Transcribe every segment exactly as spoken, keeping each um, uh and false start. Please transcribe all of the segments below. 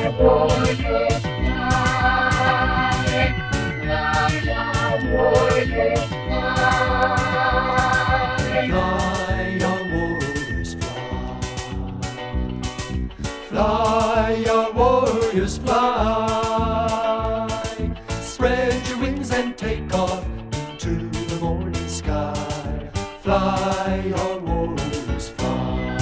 warriors fly, fly, our warriors fly. Fly, our warriors fly. Fly, our warriors fly. Spread your wings and take off into the morning sky. Fly, our warriors fly.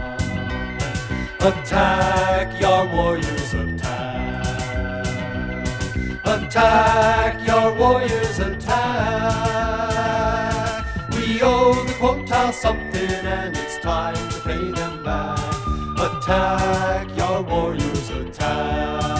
Attack, your warriors, attack. Attack, your warriors, attack. We owe the Quota something and it's time to pay them back. Attack, your warriors, attack.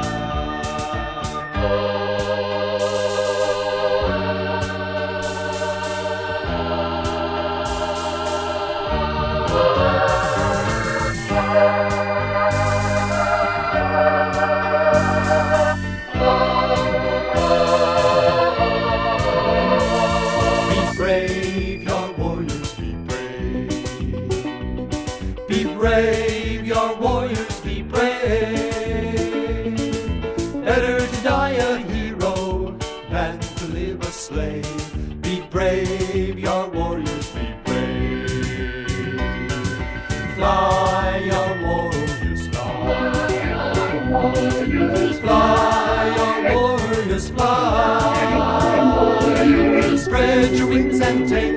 Be brave, your warriors, be brave. Be brave, your warriors, be brave. Better to die a hero than to live a slave. Be brave, your warriors, be brave. Fly, your warriors, fly. Fly, your warriors, fly. Spread your wings and take